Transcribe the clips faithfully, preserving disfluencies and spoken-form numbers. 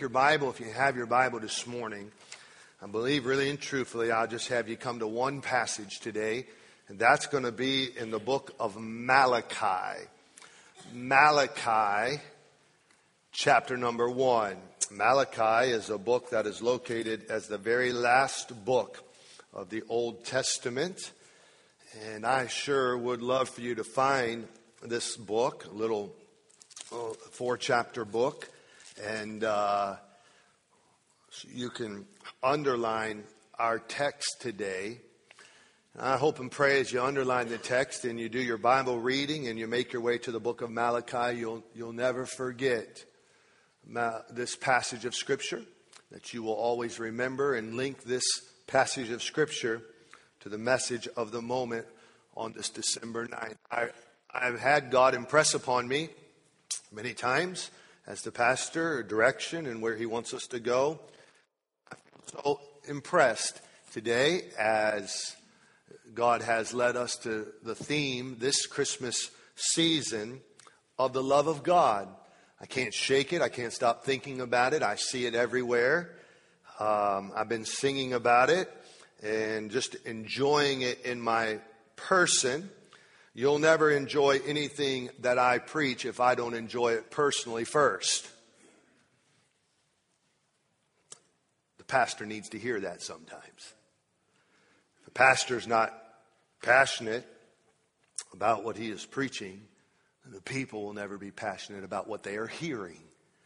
your Bible, if you have your Bible this morning, I believe really and truthfully, I'll just have you come to one passage today, and that's going to be in the book of Malachi. Malachi, chapter number one. Malachi is a book that is located as the very last book of the Old Testament. And I sure would love for you to find this book, a little uh, four-chapter book. And uh, you can underline our text today. I hope and pray as you underline the text and you do your Bible reading and you make your way to the book of Malachi, you'll you'll never forget Ma- this passage of Scripture, that you will always remember and link this passage of Scripture to the message of the moment on this December ninth. I, I've had God impress upon me many times as the pastor, direction and where He wants us to go. I feel so impressed today as God has led us to the theme this Christmas season of the love of God. I can't shake it. I can't stop thinking about it. I see it everywhere. Um, I've been singing about it and just enjoying it in my person. You'll never enjoy anything that I preach if I don't enjoy it personally first. The pastor needs to hear that sometimes. If the pastor's not passionate about what he is preaching, then the people will never be passionate about what they are hearing.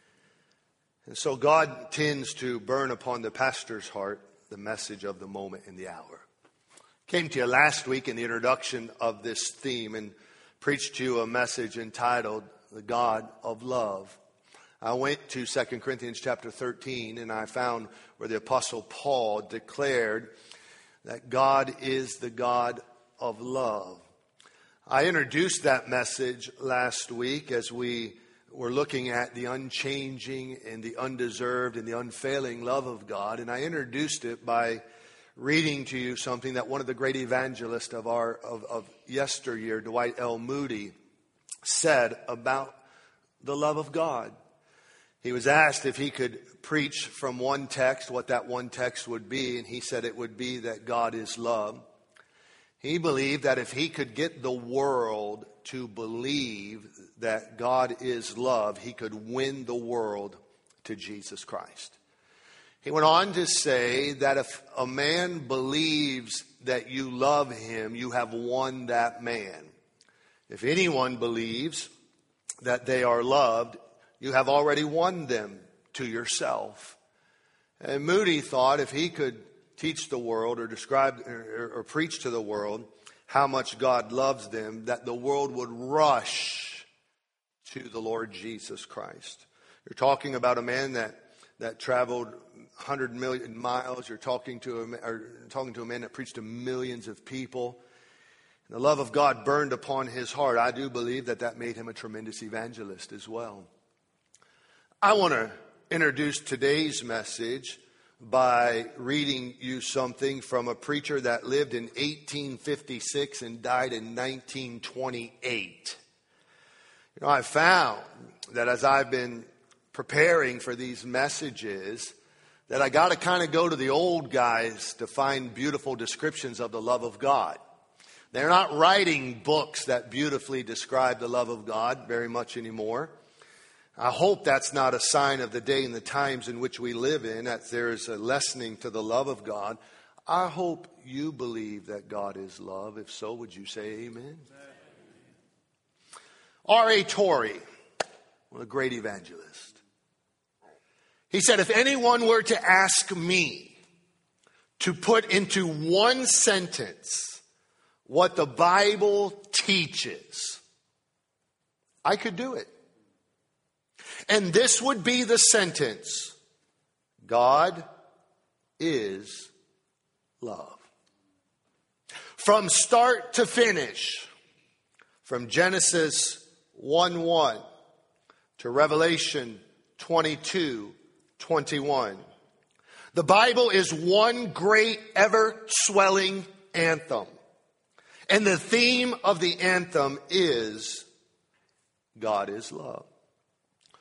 And so God tends to burn upon the pastor's heart the message of the moment and the hour. Came to you last week in the introduction of this theme and preached to you a message entitled The God of Love. I went to Second Corinthians chapter thirteen and I found where the Apostle Paul declared that God is the God of love. I introduced that message last week as we were looking at the unchanging and the undeserved and the unfailing love of God. And I introduced it by reading to you something that one of the great evangelists of our of, of yesteryear, Dwight L. Moody, said about the love of God. He was asked if he could preach from one text, what that one text would be, and he said it would be that God is love. He believed that if he could get the world to believe that God is love, he could win the world to Jesus Christ. He went on to say that if a man believes that you love him, you have won that man. If anyone believes that they are loved, you have already won them to yourself. And Moody thought if he could teach the world or describe or, or preach to the world how much God loves them, that the world would rush to the Lord Jesus Christ. You're talking about a man that, that traveled one hundred million miles. You're talking to a, or talking to a man that preached to millions of people. The love of God burned upon his heart. I do believe that that made him a tremendous evangelist as well. I want to introduce today's message by reading you something from a preacher that lived in eighteen fifty-six and died in nineteen twenty-eight. You know, I found that as I've been preparing for these messages, that I got to kind of go to the old guys to find beautiful descriptions of the love of God. They're not writing books that beautifully describe the love of God very much anymore. I hope that's not a sign of the day and the times in which we live in, that there is a lessening to the love of God. I hope you believe that God is love. If so, would you say amen? R A Torrey, a great evangelist. He said, if anyone were to ask me to put into one sentence what the Bible teaches, I could do it. And this would be the sentence: God is love. From start to finish, from Genesis one one to Revelation twenty-two twenty-one, the Bible is one great ever-swelling anthem. And the theme of the anthem is God is love.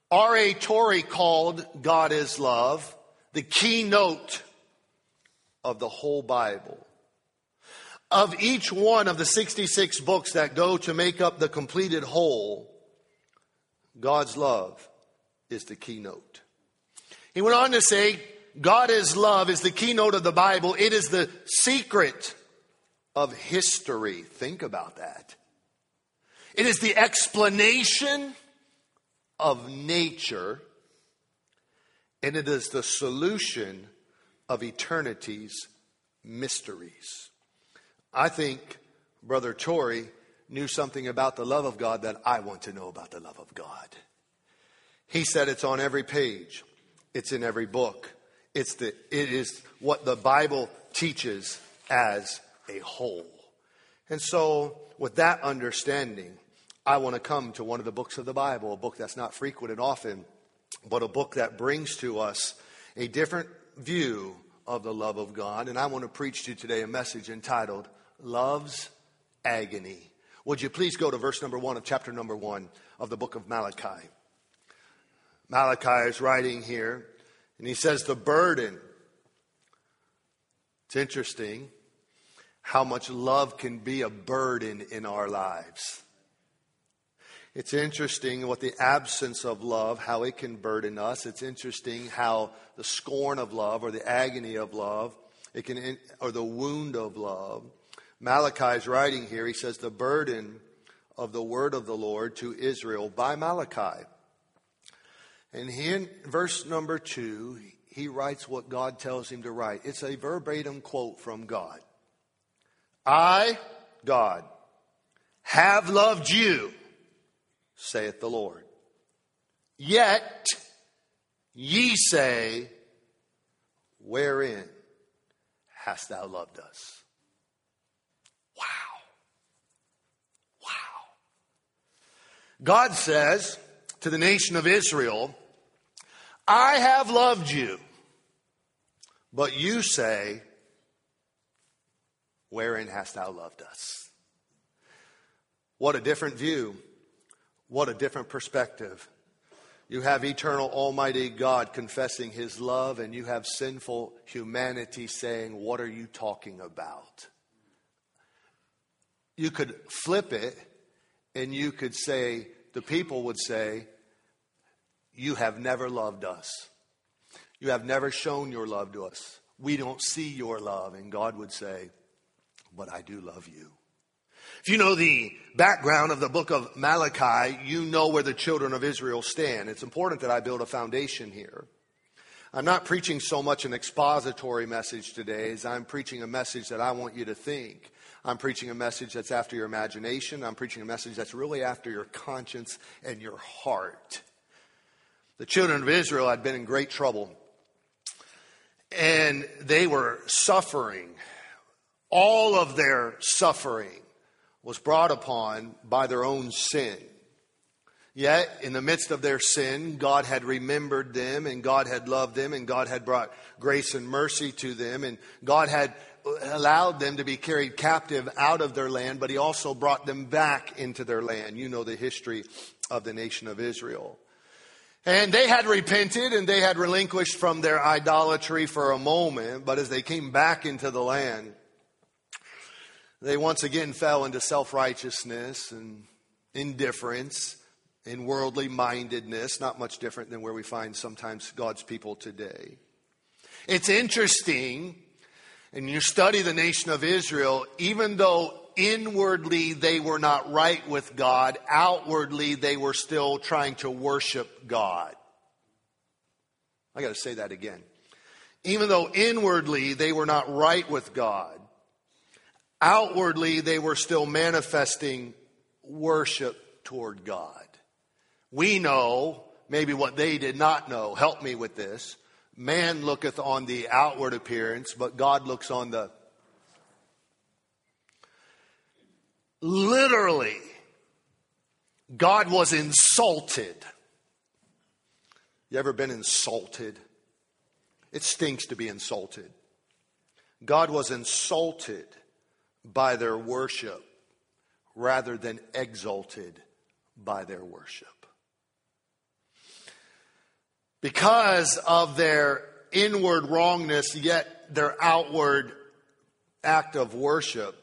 R A Torrey called God is Love the keynote of the whole Bible. Of each one of the sixty-six books that go to make up the completed whole, God's love is the keynote. He went on to say, God is love is the keynote of the Bible. It is the secret of history. Think about that. It is the explanation of nature, and it is the solution of eternity's mysteries. I think Brother Torrey knew something about the love of God that I want to know about the love of God. He said it's on every page. It's in every book. It's the, it is what the Bible teaches as a whole. And so with that understanding, I want to come to one of the books of the Bible, a book that's not frequented often, but a book that brings to us a different view of the love of God. And I want to preach to you today a message entitled, Love's Agony. Would you please go to verse number one of chapter number one of the book of Malachi. Malachi is writing here, and he says the burden. It's interesting how much love can be a burden in our lives. It's interesting what the absence of love, how it can burden us. It's interesting how the scorn of love or the agony of love, it can, or the wound of love. Malachi is writing here, he says the burden of the word of the Lord to Israel by Malachi. And in verse number two, he writes what God tells him to write. It's a verbatim quote from God. I, God, have loved you, saith the Lord. Yet ye say, wherein hast thou loved us? Wow. Wow. God says to the nation of Israel, I have loved you. But you say, wherein hast thou loved us? What a different view. What a different perspective. You have eternal Almighty God confessing his love, and you have sinful humanity saying, what are you talking about? You could flip it, and you could say, the people would say, you have never loved us. You have never shown your love to us. We don't see your love. And God would say, but I do love you. If you know the background of the book of Malachi, you know where the children of Israel stand. It's important that I build a foundation here. I'm not preaching so much an expository message today as I'm preaching a message that I want you to think. I'm preaching a message that's after your imagination. I'm preaching a message that's really after your conscience and your heart. The children of Israel had been in great trouble, and they were suffering. All of their suffering was brought upon by their own sin. Yet, in the midst of their sin, God had remembered them, and God had loved them, and God had brought grace and mercy to them, and God had allowed them to be carried captive out of their land, but he also brought them back into their land. You know the history of the nation of Israel. And they had repented and they had relinquished from their idolatry for a moment, but as they came back into the land, they once again fell into self-righteousness and indifference and worldly mindedness, not much different than where we find sometimes God's people today. It's interesting, and you study the nation of Israel, even though inwardly they were not right with God, outwardly they were still trying to worship God. I got to say that again. Even though inwardly they were not right with God, outwardly they were still manifesting worship toward God. We know maybe what they did not know. Help me with this. Man looketh on the outward appearance, but God looks on the... Literally, God was insulted. You ever been insulted? It stinks to be insulted. God was insulted by their worship rather than exalted by their worship. Because of their inward wrongness, yet their outward act of worship,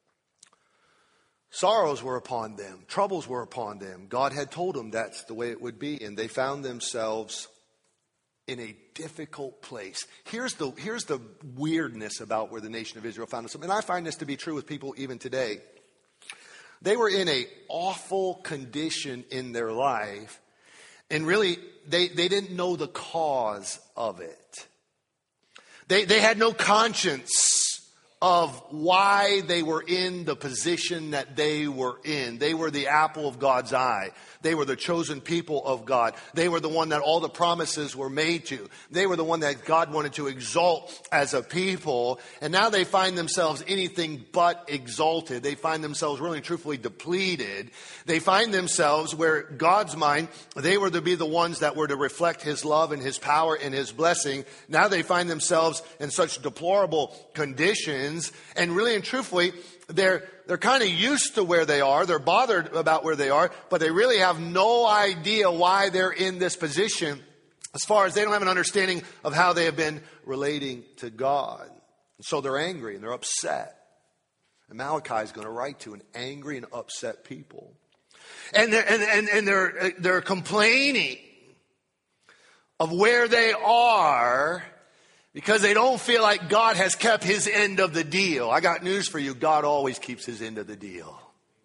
sorrows were upon them, troubles were upon them. God had told them that's the way it would be, and they found themselves in a difficult place. Here's the, here's the weirdness about where the nation of Israel found themselves, and I find this to be true with people even today. They were in an awful condition in their life, and really, they, they didn't know the cause of it. They, they had no conscience of why they were in the position that they were in. They were the apple of God's eye. They were the chosen people of God. They were the one that all the promises were made to. They were the one that God wanted to exalt as a people. And now they find themselves anything but exalted. They find themselves really truthfully depleted. They find themselves where God's mind, they were to be the ones that were to reflect His love and His power and His blessing. Now they find themselves in such deplorable conditions. And really and truthfully, they're they're kind of used to where they are. They're bothered about where they are, but they really have no idea why they're in this position, as far as they don't have an understanding of how they have been relating to God. So they're angry and they're upset. And Malachi is going to write to an angry and upset people. And they're, and, and, and they're, they're complaining of where they are, because they don't feel like God has kept His end of the deal. I got news for you. God always keeps His end of the deal.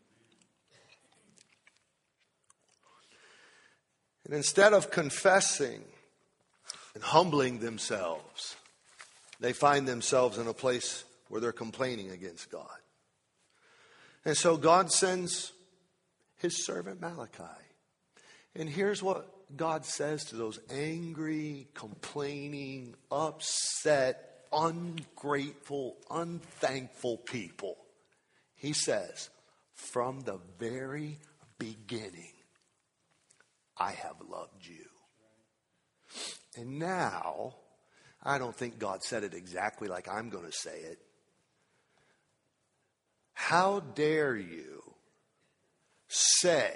And instead of confessing and humbling themselves, they find themselves in a place where they're complaining against God. And so God sends His servant Malachi. And here's what God says to those angry, complaining, upset, ungrateful, unthankful people. He says, from the very beginning, I have loved you. And now, I don't think God said it exactly like I'm going to say it. How dare you say,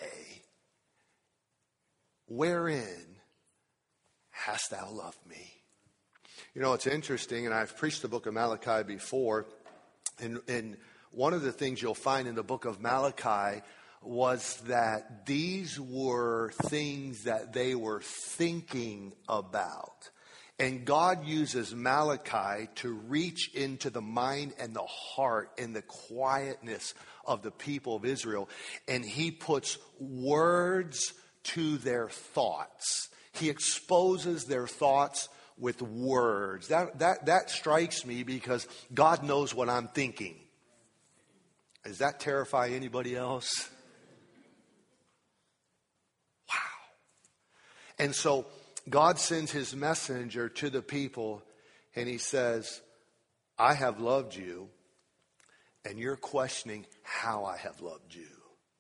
wherein hast thou loved me? You know, it's interesting, and I've preached the book of Malachi before, and, and one of the things you'll find in the book of Malachi was that these were things that they were thinking about. And God uses Malachi to reach into the mind and the heart and the quietness of the people of Israel, and He puts words to their thoughts. He exposes their thoughts with words. That, that, that strikes me, because God knows what I'm thinking. Does that terrify anybody else? Wow. And so God sends His messenger to the people, and He says, I have loved you, and you're questioning how I have loved you.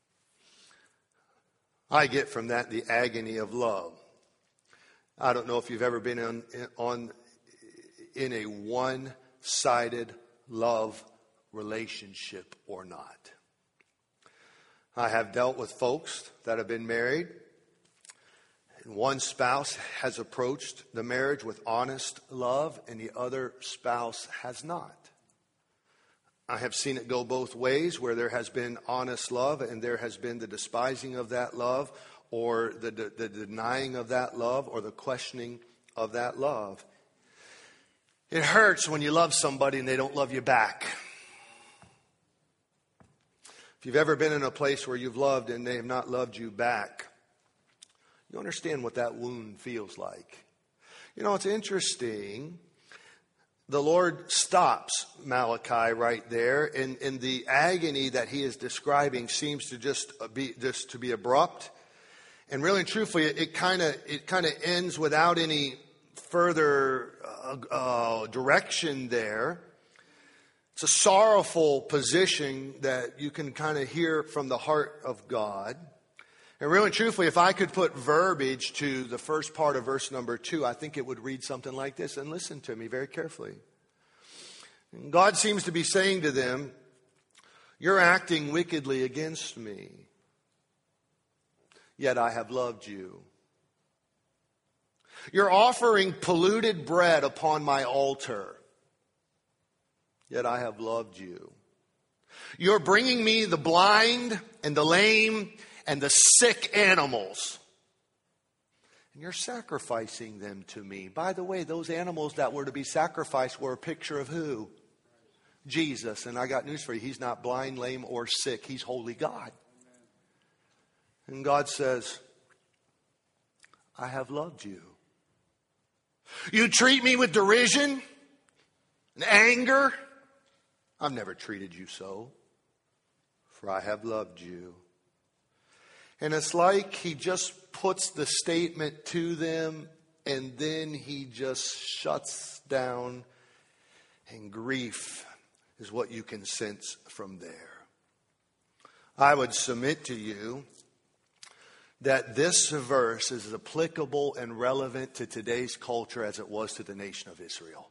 I get from that the agony of love. I don't know if you've ever been on, on in a one-sided love relationship or not. I have dealt with folks that have been married, and one spouse has approached the marriage with honest love, and the other spouse has not. I have seen it go both ways, where there has been honest love and there has been the despising of that love, or the, the, the denying of that love, or the questioning of that love. It hurts when you love somebody and they don't love you back. If you've ever been in a place where you've loved and they have not loved you back, you understand what that wound feels like. You know, it's interesting. The Lord stops Malachi right there, and, and the agony that he is describing seems to just be just to be abrupt, and really and truthfully, it kind of it kind of ends without any further uh, uh, direction there. It's a sorrowful position that you can kind of hear from the heart of God. And really and truthfully, if I could put verbiage to the first part of verse number two, I think it would read something like this. And listen to me very carefully. And God seems to be saying to them, you're acting wickedly against me, yet I have loved you. You're offering polluted bread upon my altar. Yet I have loved you. You're bringing me the blind and the lame and the sick animals. And you're sacrificing them to me. By the way, those animals that were to be sacrificed were a picture of who? Jesus. And I got news for you. He's not blind, lame, or sick. He's holy God. And God says, I have loved you. You treat me with derision and anger. I've never treated you so, for I have loved you. And it's like he just puts the statement to them, and then he just shuts down, and grief is what you can sense from there. I would submit to you that this verse is as applicable and relevant to today's culture as it was to the nation of Israel.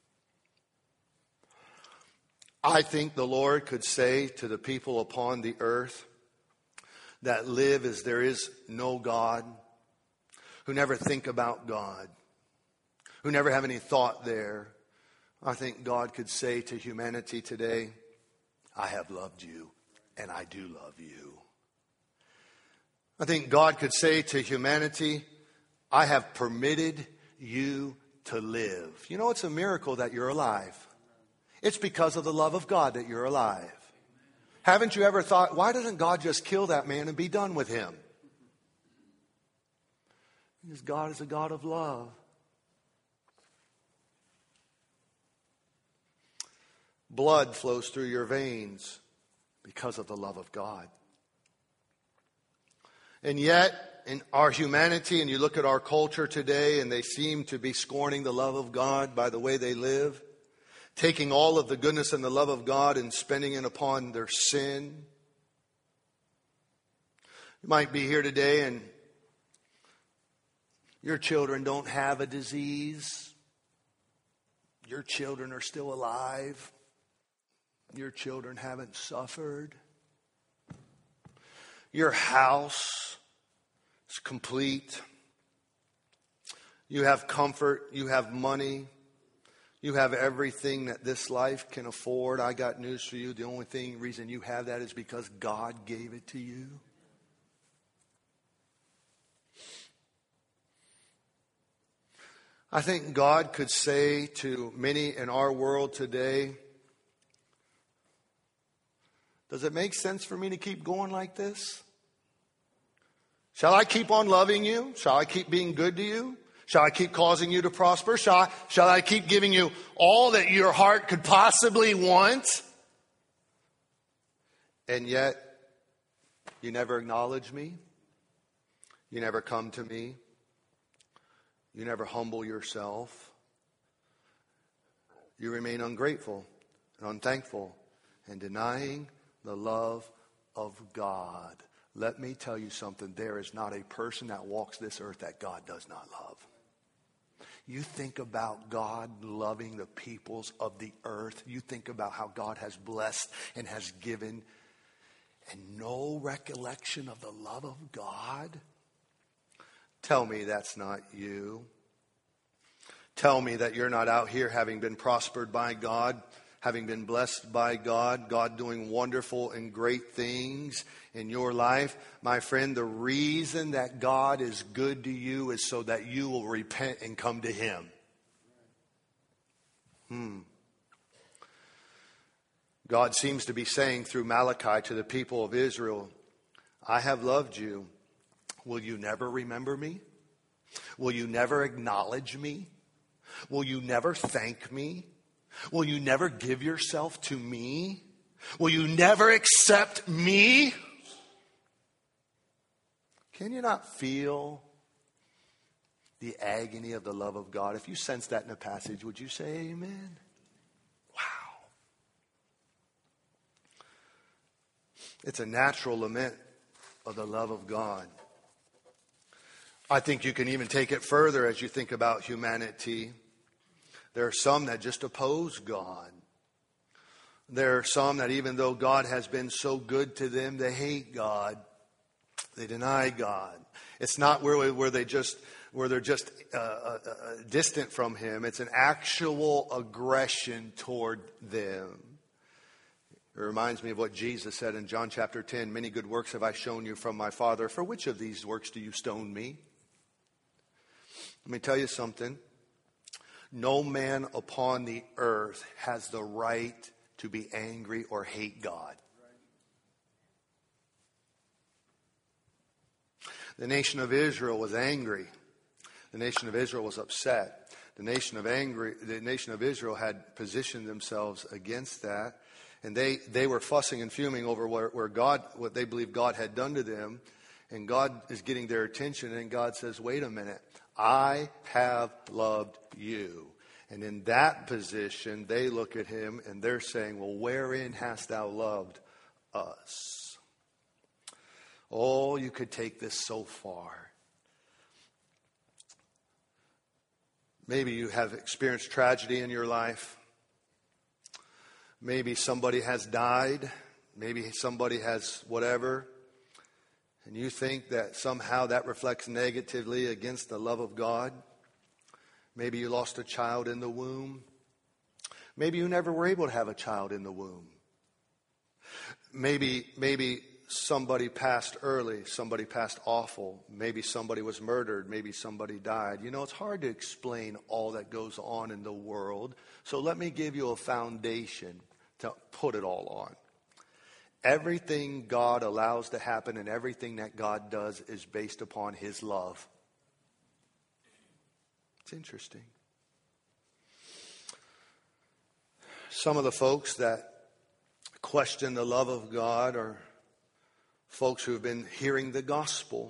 I think the Lord could say to the people upon the earth that live as there is no God, who never think about God, who never have any thought there. I think God could say to humanity today, I have loved you, and I do love you. I think God could say to humanity, I have permitted you to live. You know, it's a miracle that you're alive. It's because of the love of God that you're alive. Haven't you ever thought, why doesn't God just kill that man and be done with him? Because God is a God of love. Blood flows through your veins because of the love of God. And yet, in our humanity, and you look at our culture today, and they seem to be scorning the love of God by the way they live, taking all of the goodness and the love of God and spending it upon their sin. You might be here today and your children don't have a disease. Your children are still alive. Your children haven't suffered. Your house is complete. You have comfort. You have money. You have everything that this life can afford. I got news for you. The only thing, reason you have that is because God gave it to you. I think God could say to many in our world today, does it make sense for me to keep going like this? Shall I keep on loving you? Shall I keep being good to you? Shall I keep causing you to prosper? Shall I, shall I keep giving you all that your heart could possibly want? And yet, you never acknowledge me. You never come to me. You never humble yourself. You remain ungrateful and unthankful and denying the love of God. Let me tell you something. There is not a person that walks this earth that God does not love. You think about God loving the peoples of the earth. You think about how God has blessed and has given, and no recollection of the love of God. Tell me that's not you. Tell me that you're not out here having been prospered by God, having been blessed by God, God doing wonderful and great things in your life. My friend, the reason that God is good to you is so that you will repent and come to Him. Hmm. God seems to be saying through Malachi to the people of Israel, I have loved you. Will you never remember me? Will you never acknowledge me? Will you never thank me? Will you never give yourself to me? Will you never accept me? Can you not feel the agony of the love of God? If you sense that in the passage, would you say amen? Wow. It's a natural lament of the love of God. I think you can even take it further as you think about humanity. There are some that just oppose God. There are some that even though God has been so good to them, they hate God. They deny God. It's not where, where they just where they're just uh, uh, uh, distant from him. It's an actual aggression toward them. It reminds me of what Jesus said in John chapter ten. Many good works have I shown you from my Father. For which of these works do you stone me? Let me tell you something. No man upon the earth has the right to be angry or hate God. The nation of Israel was angry. The nation of Israel was upset. The nation of angry, the nation of Israel had positioned themselves against that, and they, they were fussing and fuming over where, where God, what they believed God had done to them, and God is getting their attention, and God says, "Wait a minute, I have loved you." And in that position, they look at him and they're saying, "Well, wherein hast thou loved us?" Oh, you could take this so far. Maybe you have experienced tragedy in your life. Maybe somebody has died. Maybe somebody has whatever. And you think that somehow that reflects negatively against the love of God. Maybe you lost a child in the womb. Maybe you never were able to have a child in the womb. Maybe, maybe somebody passed early, somebody passed awful, maybe somebody was murdered, maybe somebody died. You know, it's hard to explain all that goes on in the world. So let me give you a foundation to put it all on. Everything God allows to happen and everything that God does is based upon his love. It's interesting. Some of the folks that question the love of God are folks who have been hearing the gospel.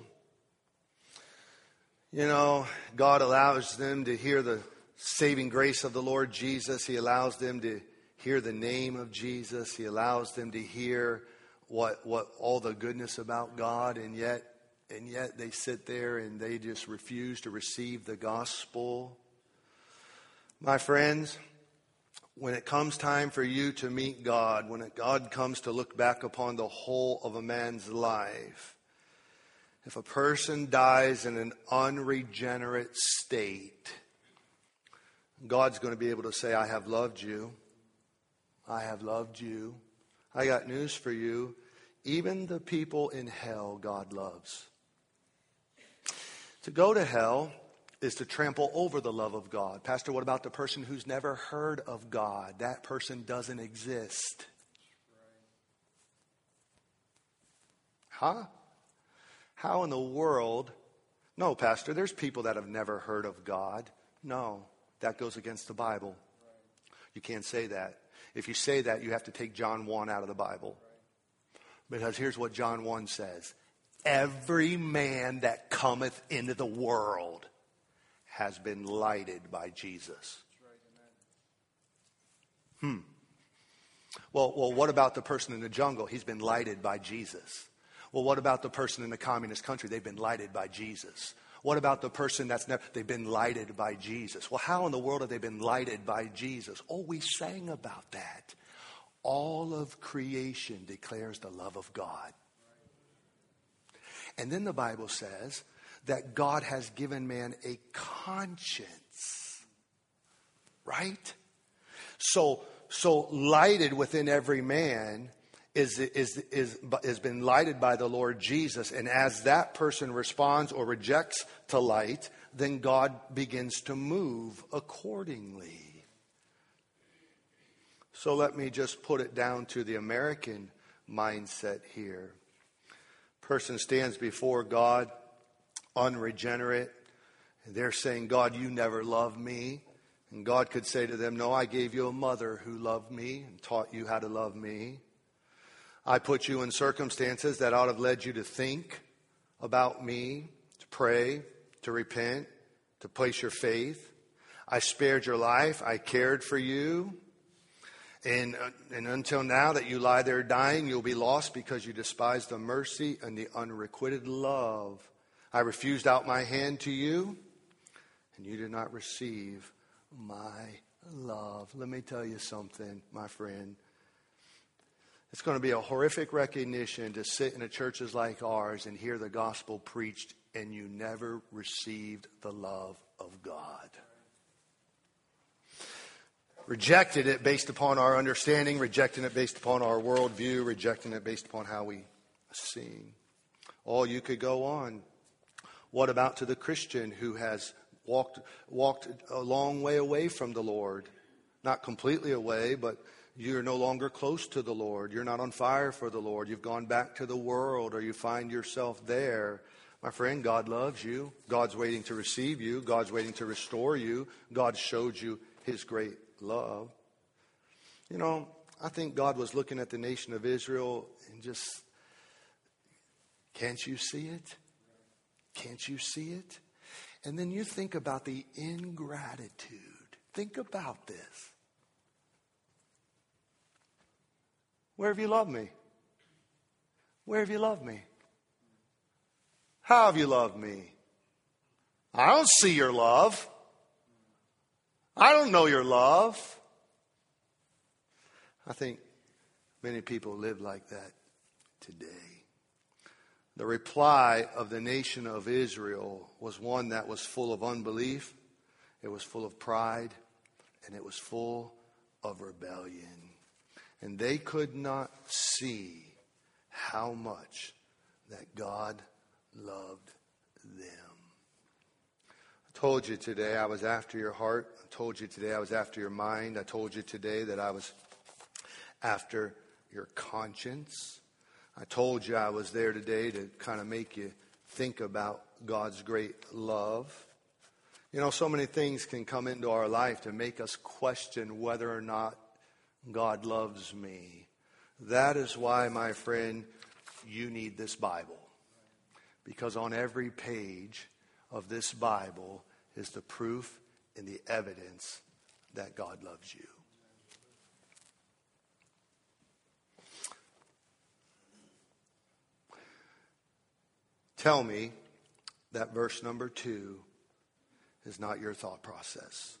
You know, God allows them to hear the saving grace of the Lord Jesus. He allows them to hear the name of Jesus. He allows them to hear what what all the goodness about God, and yet and yet they sit there and they just refuse to receive the gospel. My friends, when it comes time for you to meet God, when it, God comes to look back upon the whole of a man's life, if a person dies in an unregenerate state, God's going to be able to say, "I have loved you. I have loved you." I got news for you. Even the people in hell, God loves. To go to hell is to trample over the love of God. Pastor, what about the person who's never heard of God? That person doesn't exist. Huh? How in the world? No, Pastor, there's people that have never heard of God. No, that goes against the Bible. You can't say that. If you say that, you have to take John one out of the Bible. Because here's what John one says. Every man that cometh into the world has been lighted by Jesus. Hmm. Well, well, what about the person in the jungle? He's been lighted by Jesus. Well, what about the person in the communist country? They've been lighted by Jesus. What about the person that's never, they've been lighted by Jesus? Well, how in the world have they been lighted by Jesus? Oh, we sang about that. All of creation declares the love of God. And then the Bible says that God has given man a conscience. Right? So, so lighted within every man is, is, is, has been lighted by the Lord Jesus. And as that person responds or rejects to light, then God begins to move accordingly. So let me just put it down to the American mindset here. Person stands before God, unregenerate, and they're saying, "God, you never loved me." And God could say to them, "No, I gave you a mother who loved me and taught you how to love me. I put you in circumstances that ought to have led you to think about me, to pray, to repent, to place your faith. I spared your life. I cared for you. And, uh, and until now that you lie there dying, you'll be lost because you despise the mercy and the unrequited love. I refused out my hand to you, and you did not receive my love." Let me tell you something, my friend. It's going to be a horrific recognition to sit in a churches like ours and hear the gospel preached and you never received the love of God. Rejected it based upon our understanding, rejecting it based upon our worldview, rejecting it based upon how we sing. Oh, you could go on. What about to the Christian who has walked walked a long way away from the Lord? Not completely away, but you're no longer close to the Lord. You're not on fire for the Lord. You've gone back to the world, or you find yourself there. My friend, God loves you. God's waiting to receive you. God's waiting to restore you. God showed you His great love. You know, I think God was looking at the nation of Israel and just, can't you see it? Can't you see it? And then you think about the ingratitude. Think about this. Where have you loved me? Where have you loved me? How have you loved me? I don't see your love. I don't know your love. I think many people live like that today. The reply of the nation of Israel was one that was full of unbelief, it was full of pride, and it was full of rebellion. And they could not see how much that God loved them. I told you today I was after your heart. I told you today I was after your mind. I told you today that I was after your conscience. I told you I was there today to kind of make you think about God's great love. You know, so many things can come into our life to make us question whether or not God loves me. That is why, my friend, you need this Bible. Because on every page of this Bible is the proof and the evidence that God loves you. Tell me that verse number two is not your thought process.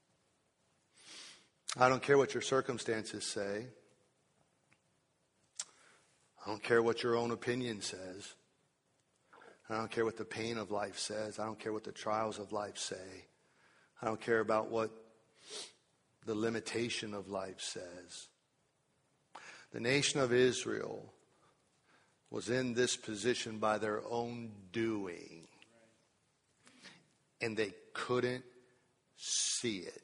I don't care what your circumstances say. I don't care what your own opinion says. I don't care what the pain of life says. I don't care what the trials of life say. I don't care about what the limitation of life says. The nation of Israel was in this position by their own doing. And they couldn't see it.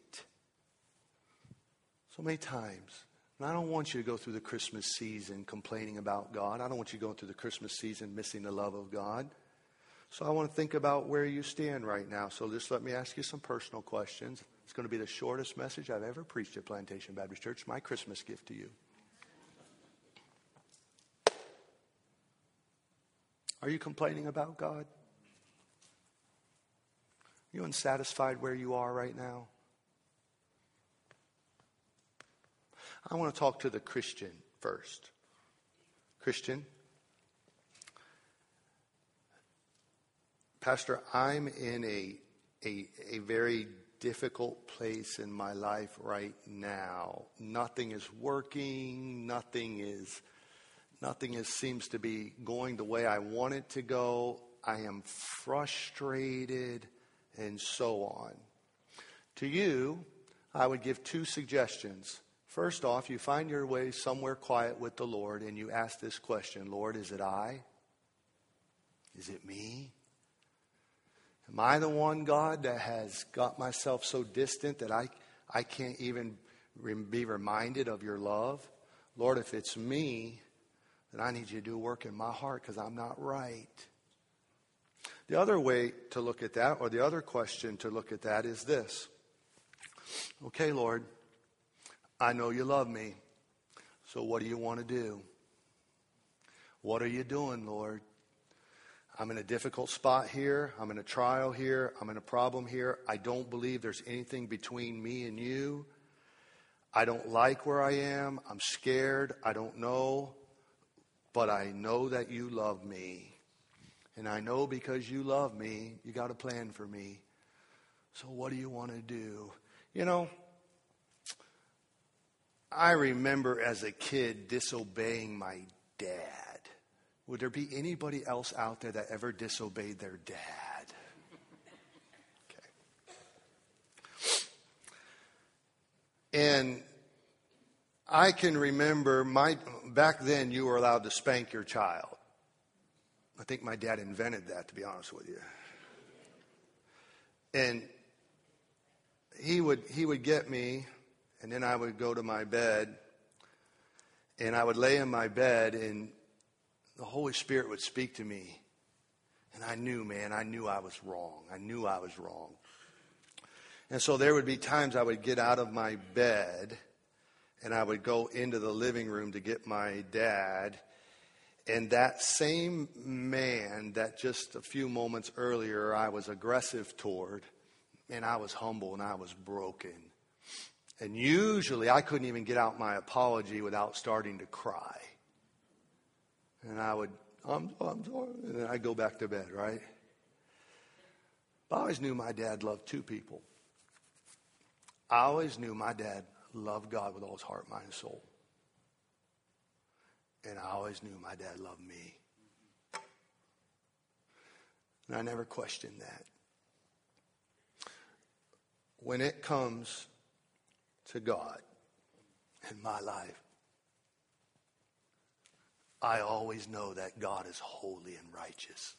So many times. And I don't want you to go through the Christmas season complaining about God. I don't want you going through the Christmas season missing the love of God. So I want to think about where you stand right now. So just let me ask you some personal questions. It's going to be the shortest message I've ever preached at Plantation Baptist Church. My Christmas gift to you. Are you complaining about God? Are you unsatisfied where you are right now? I want to talk to the Christian first. Christian, Pastor, I'm in a, a, a very difficult place in my life right now. Nothing is working. Nothing is, nothing is, seems to be going the way I want it to go. I am frustrated and so on. To you, I would give two suggestions. First off, you find your way somewhere quiet with the Lord and you ask this question, Lord, is it I? Is it me? Am I the one, God, that has got myself so distant that I, I can't even re- be reminded of your love? Lord, if it's me, then I need you to do work in my heart because I'm not right. The other way to look at that, or the other question to look at that is this. Okay, Lord, I know you love me, so what do you want to do? What are you doing, Lord? I'm in a difficult spot here. I'm in a trial here. I'm in a problem here. I don't believe there's anything between me and you. I don't like where I am. I'm scared. I don't know. But I know that you love me. And I know because you love me, you got a plan for me. So what do you want to do? You know, I remember as a kid disobeying my dad. Would there be anybody else out there that ever disobeyed their dad? Okay. And I can remember my back then you were allowed to spank your child. I think my dad invented that, to be honest with you. And he would he would get me, and then I would go to my bed, and I would lay in my bed, and the Holy Spirit would speak to me. And I knew, man, I knew I was wrong. I knew I was wrong. And so there would be times I would get out of my bed, and I would go into the living room to get my dad. And that same man that just a few moments earlier I was aggressive toward, and I was humble and I was broken. And usually I couldn't even get out my apology without starting to cry. And I would, I'm, I'm sorry, and then I'd go back to bed, right? But I always knew my dad loved two people. I always knew my dad loved God with all his heart, mind, and soul. And I always knew my dad loved me. And I never questioned that. When it comes to God in my life, I always know that God is holy and righteous.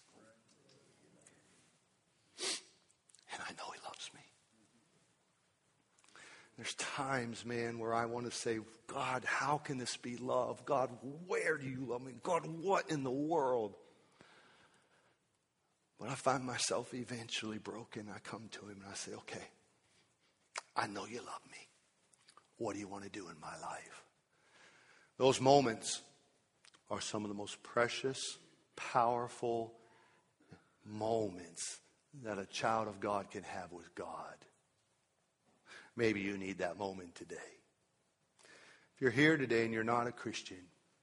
And I know He loves me. There's times, man, where I want to say, God, how can this be love? God, where do you love me? God, what in the world? But I find myself eventually broken. I come to Him and I say, okay, I know you love me. What do you want to do in my life? Those moments are some of the most precious, powerful moments that a child of God can have with God. Maybe you need that moment today. If you're here today and you're not a Christian,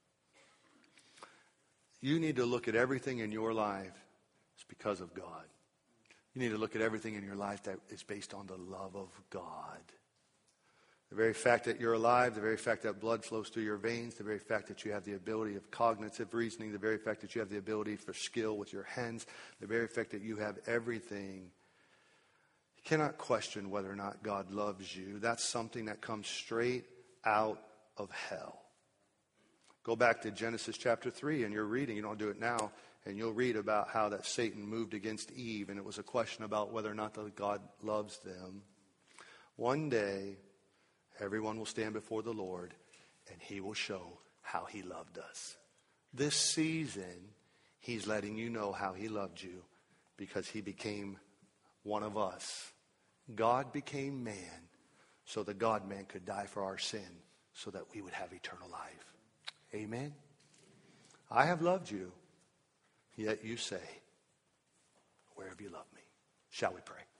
you need to look at everything in your life as because of God. You need to look at everything in your life that is based on the love of God. The very fact that you're alive, the very fact that blood flows through your veins, the very fact that you have the ability of cognitive reasoning, the very fact that you have the ability for skill with your hands, the very fact that you have everything. You cannot question whether or not God loves you. That's something that comes straight out of hell. Go back to Genesis chapter three and you're reading, you don't do it now, and you'll read about how that Satan moved against Eve, and it was a question about whether or not that God loves them. One day, everyone will stand before the Lord, and He will show how He loved us. This season, He's letting you know how He loved you because He became one of us. God became man so the God-man could die for our sin so that we would have eternal life. Amen? I have loved you, yet you say, where have you loved me? Shall we pray?